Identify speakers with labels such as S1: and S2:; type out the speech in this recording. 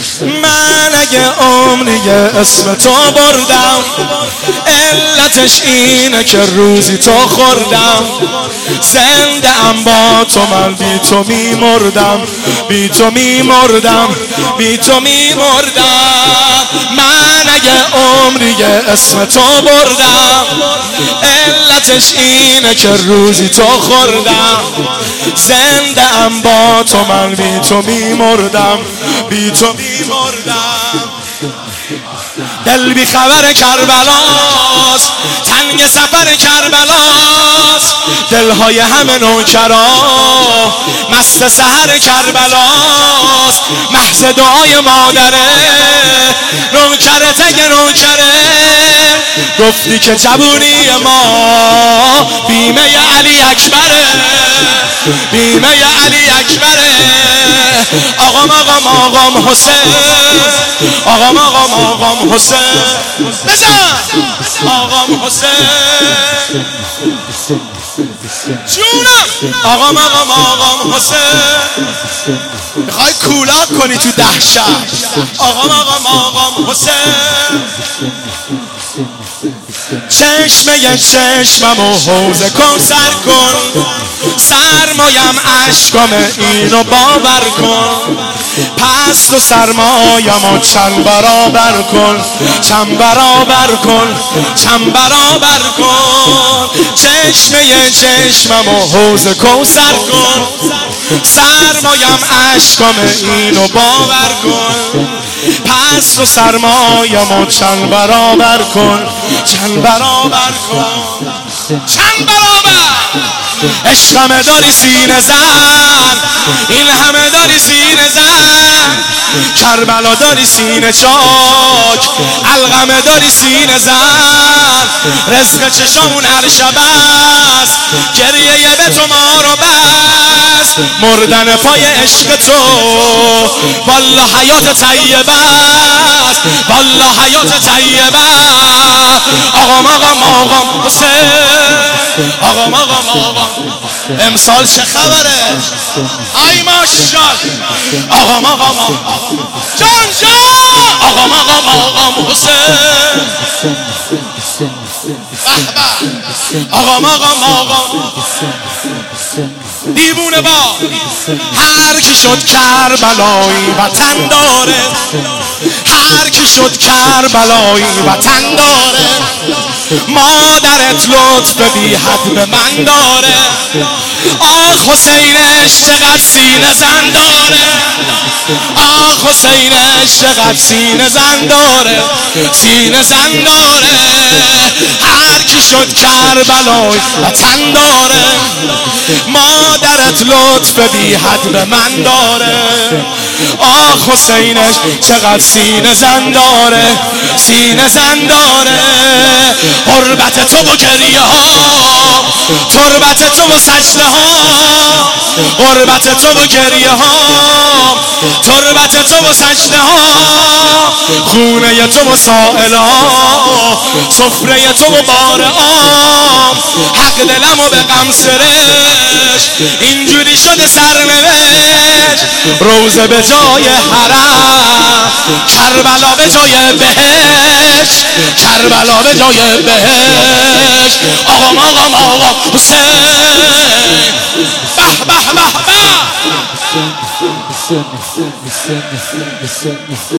S1: من اگه عمری اسم تو بردم علتش اینه که روزی تو خوردم. زنده ام با تو، من بی تو میمردم، بی تو میمردم، بی تو میمردم. من اگه عمری اسم تو بردم علتش اینه که روزی تو خوردم. زنده ام با تو، من بی تو میمردم، بی تو میمردم. دل بی خبر کربلاست، تنگ سفر کربلاست. دلهای همه نوکرا مست سحر کربلاست. محض دعای مادره نوکره تگ نوکره. گفتی که جوونی ما بیمه علی اکبره، بیمه علی اکبره. آقام حسین، آقام حسین بزن. آقام حسین جونم. آقام حسین میخوای کولاک کنی تو دهشت. آقام حسین چشمه چشممو حوض کوثر کن. سرمایم اشکام اینو باور کن. پس تو سرمایمو چند برابر کن، چند برابر کن، چند برابر کن. چشمه چشممو حوض کوثر کن. سرمایم اشکام اینو باور کن. پس تو سرمایمو چند برابر کن، چند برابر کن، چند برابر. عشقمه داری سینه زن، این همه داری سینه زن. کربلا داری سینه چاک، علقمه داری سینه زن. رزق چشامون هر شب است، گریه به تو ما رو بس. مردن پای عشق تو والله حیات طیبه است، والله حیات طیبه. آقام حسین، آقام امسال چه خبره؟ ای ماشاءالله. آقام جان جان. آقام حسین. آقام دیوونه با هر کی شد کربلایی وطن داره. هر کی شد کربلایی وطن داره. مادرت لطف بی حد به من داره. آخ حسینش چقدر سینه زن داره. آخ حسینش چقدر سینه زن داره، سینه زن داره. هر کی شد کربلای وطن داره. مادرت لطف بی حد به من داره. آخ حسینش چقدر سینه زن داره، سینه زن داره. قربت تو و گریه ها، تربت تو و سجده ها. قربت تو و گریه ها، تربت تو و سجده ها. خونه تو و سائلا، سفره تو و بار آم. حق دلمو به غم سرشت، اینجوری شده سرنوشت. روزه به جای حرم، کربلا به جای بهشت، کربلا به جای بهشت. آقا حسین. به به به به.